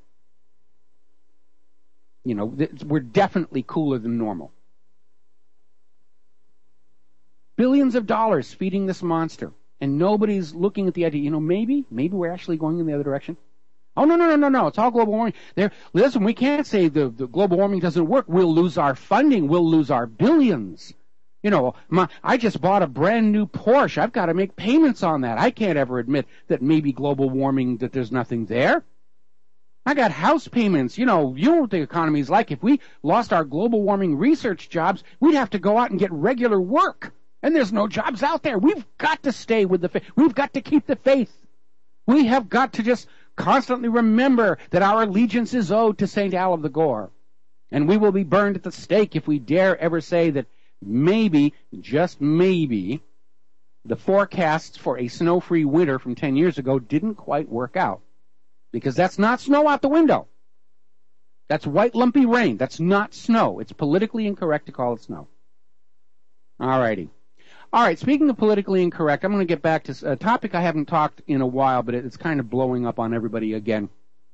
You know, th- we're definitely cooler than normal. billions of dollars feeding this monster. And nobody's looking at the idea, you know, maybe, maybe we're actually going in the other direction. Oh, no, no, no, no, no. It's all global warming. There, listen, we can't say the, the global warming doesn't work. We'll lose our funding. We'll lose our billions. You know, my, I just bought a brand new Porsche. I've got to make payments on that. I can't ever admit that maybe global warming, that there's nothing there. I got house payments. You know, you know what the economy is like. If we lost our global warming research jobs, we'd have to go out and get regular work. And there's no jobs out there. We've got to stay with the faith. We've got to keep the faith. We have got to just constantly remember that our allegiance is owed to Saint Al of the Gore. And we will be burned at the stake if we dare ever say that maybe, just maybe, the forecasts for a snow-free winter from ten years ago didn't quite work out. Because that's not snow out the window. That's white lumpy rain. That's not snow. It's politically incorrect to call it snow. All righty. All right, speaking of politically incorrect, I'm going to get back to a topic I haven't talked in a while, but it's kind of blowing up on everybody again.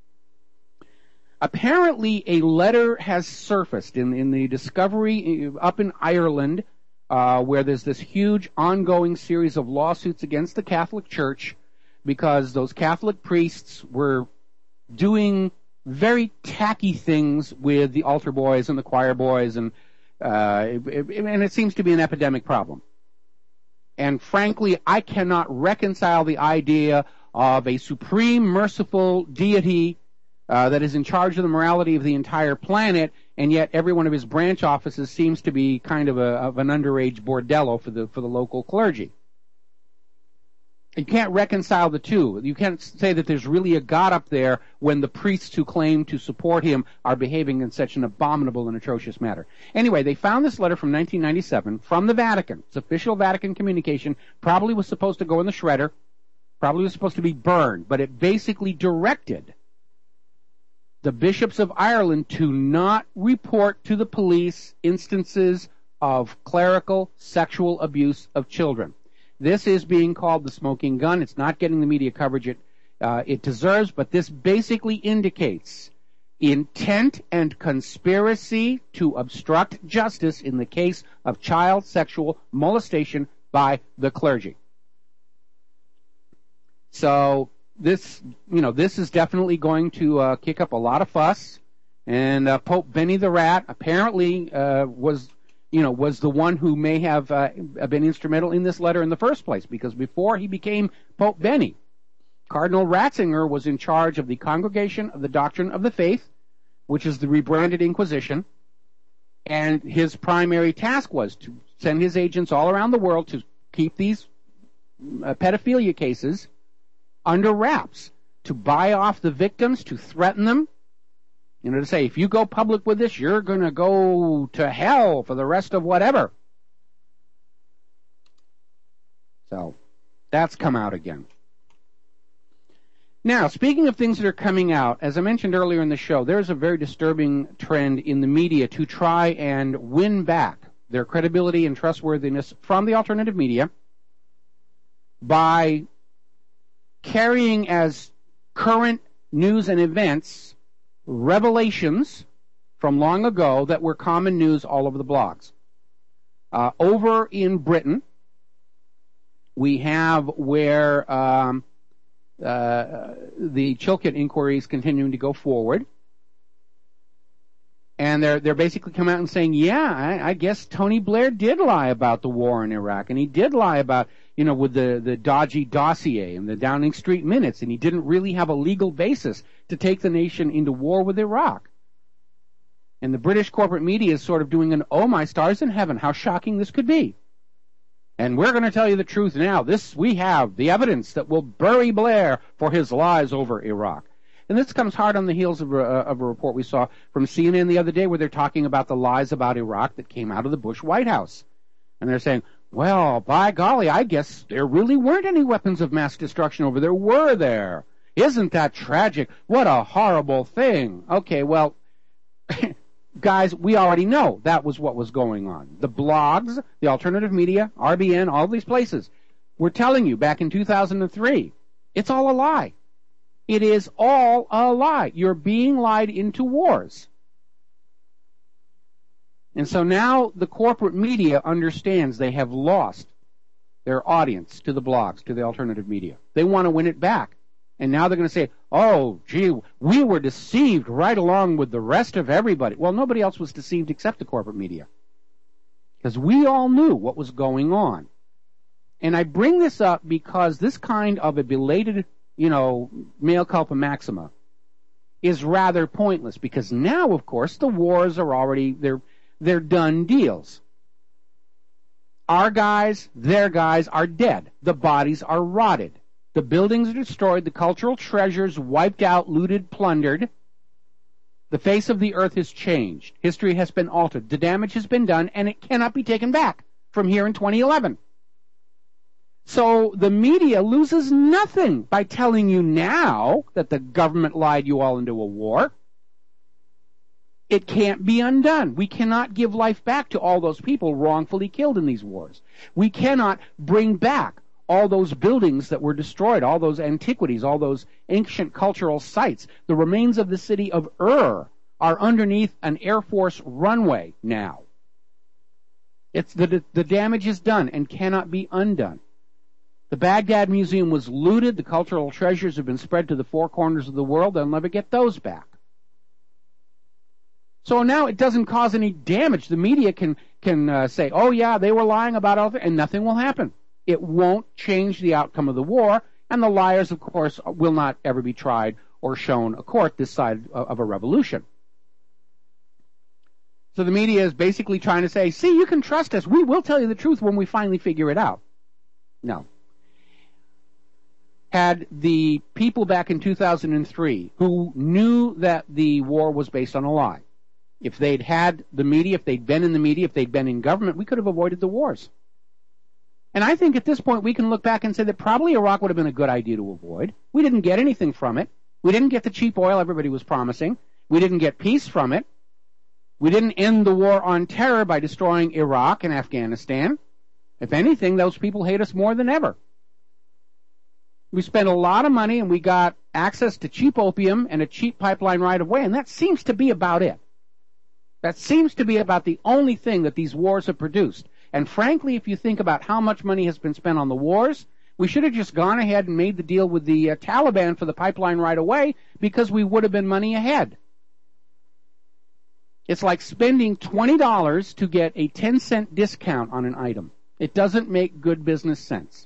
Apparently, a letter has surfaced in, in the discovery up in Ireland, uh, where there's this huge ongoing series of lawsuits against the Catholic Church because those Catholic priests were doing very tacky things with the altar boys and the choir boys, and uh, it, it, and it seems to be an epidemic problem. And frankly, I cannot reconcile the idea of a supreme merciful deity uh, that is in charge of the morality of the entire planet, and yet every one of his branch offices seems to be kind of, a, of an underage bordello for the for the local clergy. You can't reconcile the two. You can't say that there's really a God up there when the priests who claim to support him are behaving in such an abominable and atrocious manner. Anyway, they found this letter from nineteen ninety-seven from the Vatican. It's official Vatican communication. Probably was supposed to go in the shredder. Probably was supposed to be burned. But it basically directed the bishops of Ireland to not report to the police instances of clerical sexual abuse of children. This is being called the smoking gun. It's not getting the media coverage it, uh, it deserves, but this basically indicates intent and conspiracy to obstruct justice in the case of child sexual molestation by the clergy. So this, you know, this is definitely going to uh, kick up a lot of fuss. And uh, Pope Benny the Rat apparently uh, was... you know, was the one who may have uh, been instrumental in this letter in the first place, because before he became Pope Benny, Cardinal Ratzinger was in charge of the Congregation of the Doctrine of the Faith, which is the rebranded Inquisition, and his primary task was to send his agents all around the world to keep these uh, pedophilia cases under wraps, to buy off the victims, to threaten them, you know, to say, if you go public with this, you're going to go to hell for the rest of whatever. So, that's come out again. Now, speaking of things that are coming out, as I mentioned earlier in the show, there's a very disturbing trend in the media to try and win back their credibility and trustworthiness from the alternative media by carrying as current news and events revelations from long ago that were common news all over the blogs. Uh, over in Britain, we have where um, uh, the Chilcot inquiry is continuing to go forward, and they're they're basically coming out and saying, yeah, I, I guess Tony Blair did lie about the war in Iraq, and he did lie about, you know, with the, the dodgy dossier and the Downing Street minutes, and he didn't really have a legal basis to take the nation into war with Iraq. And the British corporate media is sort of doing an, oh my stars in heaven, how shocking this could be. And we're going to tell you the truth now. This, we have the evidence that will bury Blair for his lies over Iraq. And this comes hard on the heels of a, of a report we saw from C N N the other day where they're talking about the lies about Iraq that came out of the Bush White House. And they're saying, well, by golly, I guess there really weren't any weapons of mass destruction over there, were there? Isn't that tragic? What a horrible thing. Okay, well, guys, we already know that was what was going on. The blogs, the alternative media, R B N, all these places were telling you back in two thousand three, it's all a lie. It is all a lie. You're being lied into wars. And so now the corporate media understands they have lost their audience to the blogs, to the alternative media. They want to win it back. And now they're going to say, oh, gee, we were deceived right along with the rest of everybody. Well, nobody else was deceived except the corporate media. Because we all knew what was going on. And I bring this up because this kind of a belated, you know, mea culpa maxima is rather pointless. Because now, of course, the wars are already, they're, they're done deals. Our guys, their guys are dead. The bodies are rotted. The buildings are destroyed. The cultural treasures wiped out, looted, plundered. The face of the earth has changed. History has been altered. The damage has been done, and it cannot be taken back from here in twenty eleven. So the media loses nothing by telling you now that the government lied you all into a war. It can't be undone. We cannot give life back to all those people wrongfully killed in these wars. We cannot bring back all those buildings that were destroyed, all those antiquities, all those ancient cultural sites. The remains of the city of Ur are underneath an Air Force runway now. It's the, the damage is done and cannot be undone. The Baghdad Museum was looted. The cultural treasures have been spread to the four corners of the world. They'll never get those back. So now it doesn't cause any damage. The media can, can uh, say, oh yeah, they were lying about all that, and nothing will happen. It won't change the outcome of the war, and the liars, of course, will not ever be tried or shown a court this side of a revolution. So the media is basically trying to say, see, you can trust us. We will tell you the truth when we finally figure it out. No. Had the people back in two thousand three who knew that the war was based on a lie, if they'd had the media, if they'd been in the media, if they'd been in government, we could have avoided the wars. And I think at this point we can look back and say that probably Iraq would have been a good idea to avoid. We didn't get anything from it. We didn't get the cheap oil everybody was promising. We didn't get peace from it. We didn't end the war on terror by destroying Iraq and Afghanistan. If anything, those people hate us more than ever. We spent a lot of money and we got access to cheap opium and a cheap pipeline right of way, and that seems to be about it. That seems to be about the only thing that these wars have produced. And frankly, if you think about how much money has been spent on the wars, we should have just gone ahead and made the deal with the uh, Taliban for the pipeline right away, because we would have been money ahead. It's like spending twenty dollars to get a ten cent discount on an item. It doesn't make good business sense.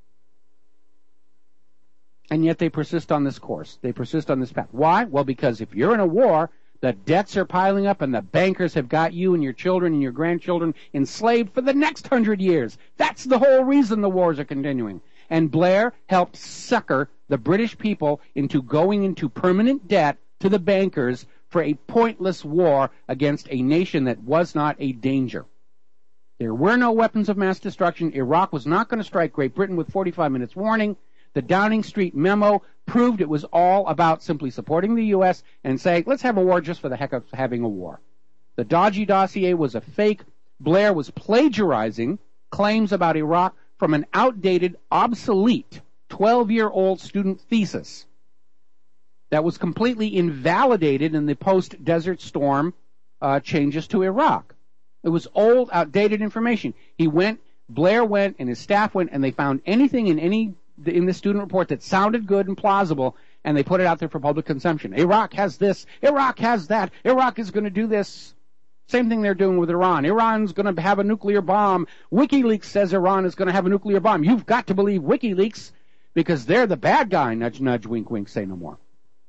And yet they persist on this course. They persist on this path. Why? Well, because if you're in a war, the debts are piling up and the bankers have got you and your children and your grandchildren enslaved for the next hundred years. That's the whole reason the wars are continuing. And Blair helped sucker the British people into going into permanent debt to the bankers for a pointless war against a nation that was not a danger. There were no weapons of mass destruction. Iraq was not going to strike Great Britain with forty-five minutes warning. The Downing Street memo proved it was all about simply supporting the U S and saying, let's have a war just for the heck of having a war. The dodgy dossier was a fake. Blair was plagiarizing claims about Iraq from an outdated, obsolete, twelve-year-old student thesis that was completely invalidated in the post-Desert Storm uh, changes to Iraq. It was old, outdated information. He went, Blair went, and his staff went, and they found anything in any in the student report that sounded good and plausible, and they put it out there for public consumption. Iraq has this. Iraq has that. Iraq is going to do this. Same thing they're doing with Iran. Iran's going to have a nuclear bomb. WikiLeaks says Iran is going to have a nuclear bomb. You've got to believe WikiLeaks because they're the bad guy. Nudge, nudge, wink, wink, say no more.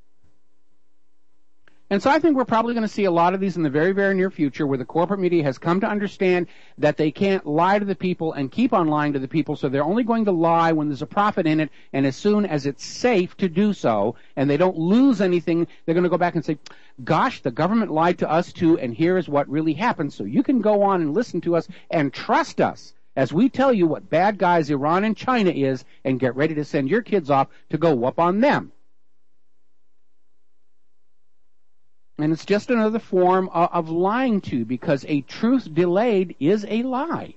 And so I think we're probably going to see a lot of these in the very, very near future where the corporate media has come to understand that they can't lie to the people and keep on lying to the people, so they're only going to lie when there's a profit in it, and as soon as it's safe to do so and they don't lose anything, they're going to go back and say, gosh, the government lied to us too, and here is what really happened, so you can go on and listen to us and trust us as we tell you what bad guys Iran and China is and get ready to send your kids off to go whoop on them. And it's just another form of, of lying to, because a truth delayed is a lie.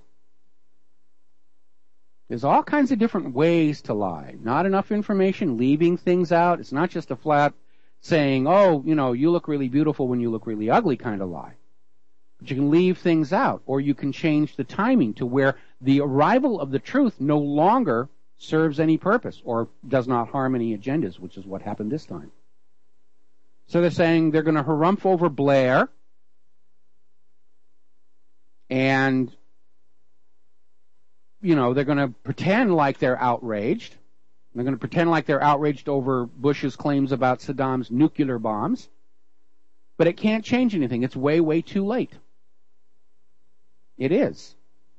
There's all kinds of different ways to lie. Not enough information, leaving things out. It's not just a flat saying, oh, you know, you look really beautiful when you look really ugly kind of lie. But you can leave things out, or you can change the timing to where the arrival of the truth no longer serves any purpose or does not harm any agendas, which is what happened this time. So they're saying they're going to harumph over Blair, and, you know, they're going to pretend like they're outraged. They're going to pretend like they're outraged over Bush's claims about Saddam's nuclear bombs. But it can't change anything. It's way, way too late. It is.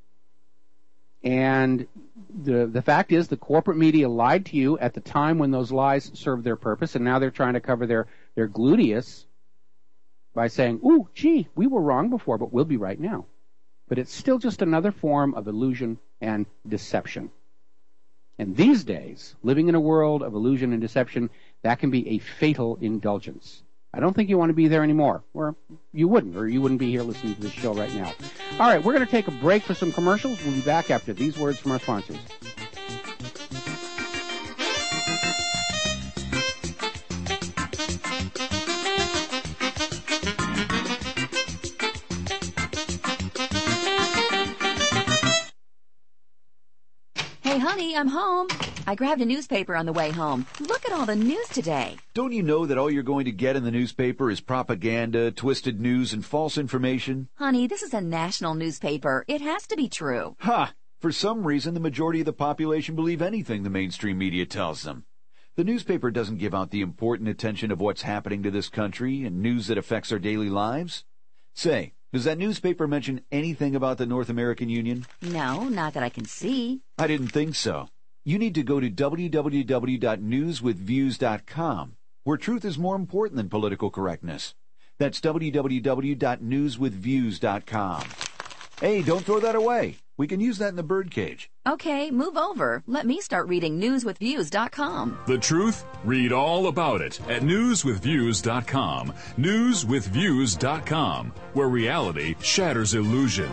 And the the fact is the corporate media lied to you at the time when those lies served their purpose, and now they're trying to cover their, their gluteus by saying, ooh, gee, we were wrong before, but we'll be right now. But it's still just another form of illusion and deception. And these days, living in a world of illusion and deception, that can be a fatal indulgence. I don't think you want to be there anymore, or you wouldn't, or you wouldn't be here listening to this show right now. All right, we're going to take a break for some commercials. We'll be back after these words from our sponsors. Hey, honey, I'm home. I grabbed a newspaper on the way home. Look at all the news today. Don't you know that all you're going to get in the newspaper is propaganda, twisted news, and false information? Honey, this is a national newspaper. It has to be true. Ha! For some reason, the majority of the population believe anything the mainstream media tells them. The newspaper doesn't give out the important attention of what's happening to this country and news that affects our daily lives. Say, does that newspaper mention anything about the North American Union? No, not that I can see. I didn't think so. You need to go to w w w dot news with views dot com, where truth is more important than political correctness. That's w w w dot news with views dot com. Hey, don't throw that away. We can use that in the birdcage. Okay, move over. Let me start reading news with views dot com. The truth? Read all about it at news with views dot com. news with views dot com, where reality shatters illusion.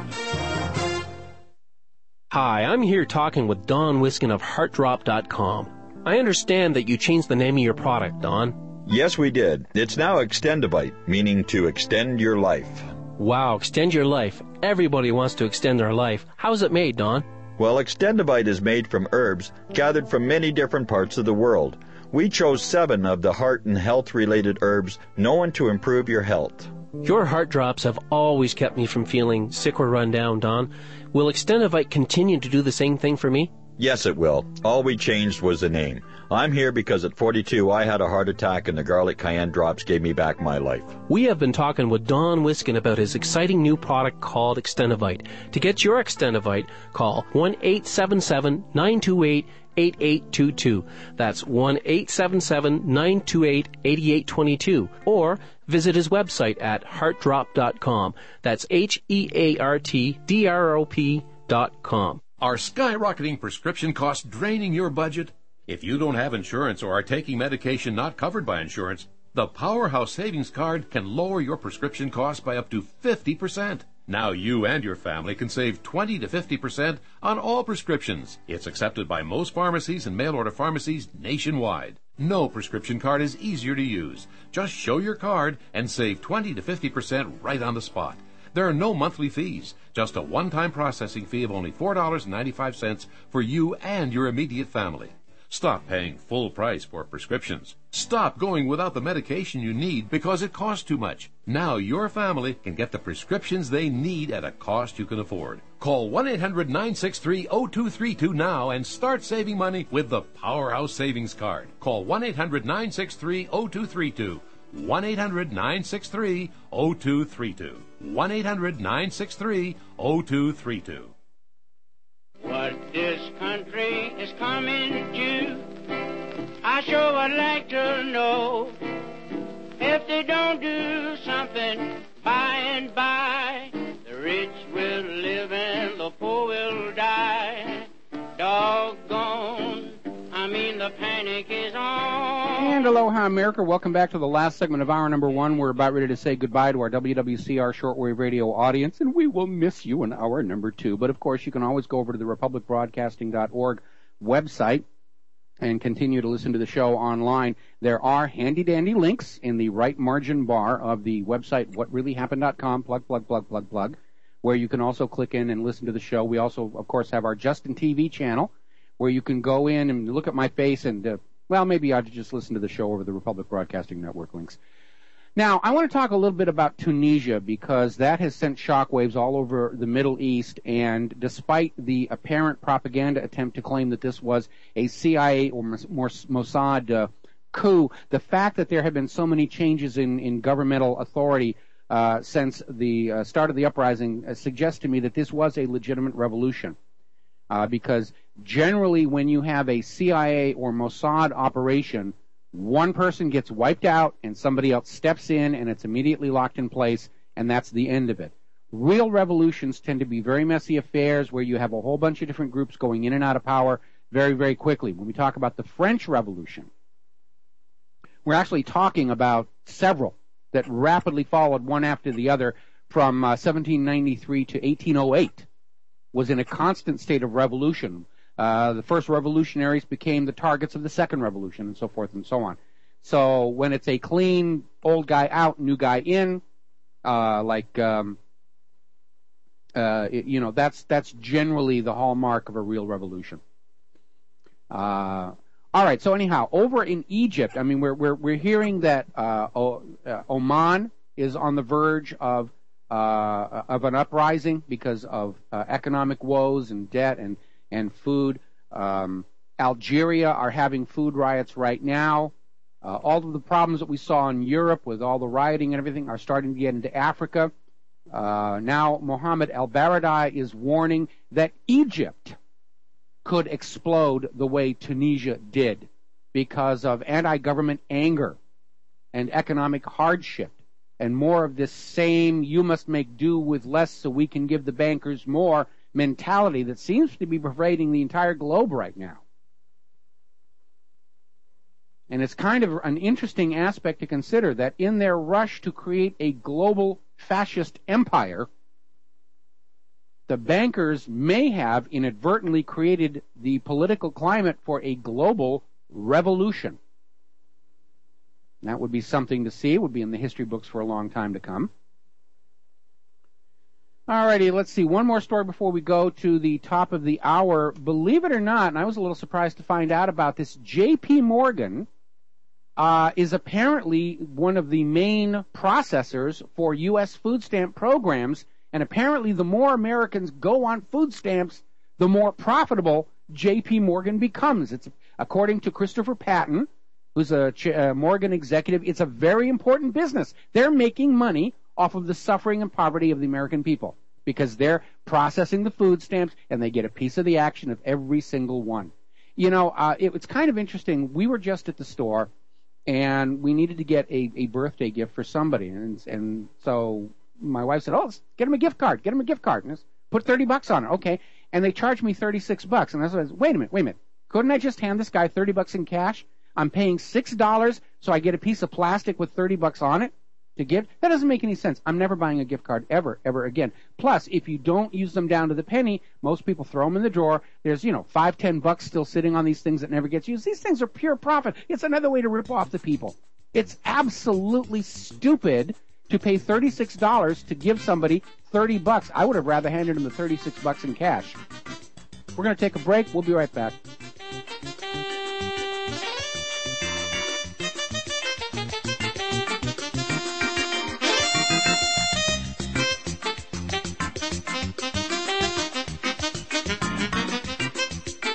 Hi, I'm here talking with Don Wiskin of heart drop dot com. I understand that you changed the name of your product, Don. Yes, we did. It's now Extendivite, meaning to extend your life. Wow, extend your life. Everybody wants to extend their life. How's it made, Don? Well, Extendivite is made from herbs gathered from many different parts of the world. We chose seven of the heart and health-related herbs known to improve your health. Your heart drops have always kept me from feeling sick or run down, Don. Will Extendivite continue to do the same thing for me? Yes, it will. All we changed was the name. I'm here because at forty-two I had a heart attack and the garlic cayenne drops gave me back my life. We have been talking with Don Wiskin about his exciting new product called Extendivite. To get your Extendivite, call one eight seven seven, nine two eight, eight eight two two. That's one eight seven seven, nine two eight, eight eight two two. Or visit his website at heart drop dot com. That's H E A R T D R O P dot com. Are skyrocketing prescription costs draining your budget? If you don't have insurance or are taking medication not covered by insurance, the Powerhouse Savings Card can lower your prescription costs by up to fifty percent. Now you and your family can save twenty to fifty percent on all prescriptions. It's accepted by most pharmacies and mail-order pharmacies nationwide. No prescription card is easier to use. Just show your card and save twenty to fifty percent right on the spot. There are no monthly fees, just a one-time processing fee of only four dollars and ninety-five cents for you and your immediate family. Stop paying full price for prescriptions. Stop going without the medication you need because it costs too much. Now your family can get the prescriptions they need at a cost you can afford. Call one eight hundred, nine six three, zero two three two now and start saving money with the Powerhouse Savings Card. Call one eight hundred, nine six three, zero two three two. one eight hundred, nine six three, zero two three two. one eight hundred, nine six three, zero two three two. What this country is coming to, I sure would like to know. If they don't do something by and by, the rich will live and the poor will die. Doggone, I mean the panic is on. And aloha, America. Welcome back to the last segment of hour number one. We're about ready to say goodbye to our W W C R shortwave radio audience, and we will miss you in hour number two. But, of course, you can always go over to the republic broadcasting dot org website and continue to listen to the show online, there are handy-dandy links in the right margin bar of the website, what really happened dot com, plug, plug, plug, plug, plug, where you can also click in and listen to the show. We also, of course, have our Justin T V channel, where you can go in and look at my face and, uh, well, maybe you ought to just listen to the show over the Republic Broadcasting Network links. Now, I want to talk a little bit about Tunisia, because that has sent shockwaves all over the Middle East, and despite the apparent propaganda attempt to claim that this was a C I A or Mossad uh, coup, the fact that there have been so many changes in, in governmental authority uh, since the uh, start of the uprising uh, suggests to me that this was a legitimate revolution. Uh, because generally when you have a C I A or Mossad operation, one person gets wiped out and somebody else steps in and it's immediately locked in place, and that's the end of it. Real revolutions tend to be very messy affairs where you have a whole bunch of different groups going in and out of power very, very quickly. When we talk about the French Revolution, we're actually talking about several that rapidly followed one after the other from uh, seventeen ninety-three to eighteen oh eight, was in a constant state of revolution. Uh, the first revolutionaries became the targets of the second revolution, and so forth and so on. So when it's a clean old guy out, new guy in, uh, like um, uh, it, you know, that's that's generally the hallmark of a real revolution. Uh, all right. So anyhow, over in Egypt, I mean, we're we're we're hearing that uh, o- uh, Oman is on the verge of uh, of an uprising because of uh, economic woes and debt and. and food. Um, Algeria are having food riots right now. Uh, all of the problems that we saw in Europe with all the rioting and everything are starting to get into Africa. Uh, now Mohammed al-Baradei is warning that Egypt could explode the way Tunisia did because of anti-government anger and economic hardship and more of this same you must make do with less so we can give the bankers more mentality that seems to be pervading the entire globe right now. And it's kind of an interesting aspect to consider that in their rush to create a global fascist empire, the bankers may have inadvertently created the political climate for a global revolution. That would be something to see. It would be in the history books for a long time to come. Alrighty, let's see. One more story before we go to the top of the hour. Believe it or not, and I was a little surprised to find out about this, J P Morgan uh, is apparently one of the main processors for U S food stamp programs, and apparently the more Americans go on food stamps, the more profitable J P Morgan becomes. It's according to Christopher Patton, who's a Ch- uh, Morgan executive, it's a very important business. They're making money off of the suffering and poverty of the American people because they're processing the food stamps and they get a piece of the action of every single one. You know, uh, it, it's kind of interesting. We were just at the store and we needed to get a, a birthday gift for somebody. And, and so my wife said, oh, let's get him a gift card. Get him a gift card. And put thirty bucks on it. Okay. And they charged me thirty-six bucks. And I was, wait a minute, wait a minute. Couldn't I just hand this guy thirty bucks in cash? I'm paying six dollars so I get a piece of plastic with thirty bucks on it to give? That doesn't make any sense. I'm never buying a gift card ever, ever again. Plus, if you don't use them down to the penny, most people throw them in the drawer. There's, you know, five, ten bucks still sitting on these things that never gets used. These things are pure profit. It's another way to rip off the people. It's absolutely stupid to pay thirty-six dollars to give somebody thirty bucks. I would have rather handed them the thirty-six bucks in cash. We're going to take a break. We'll be right back.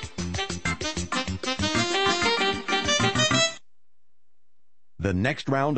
The next round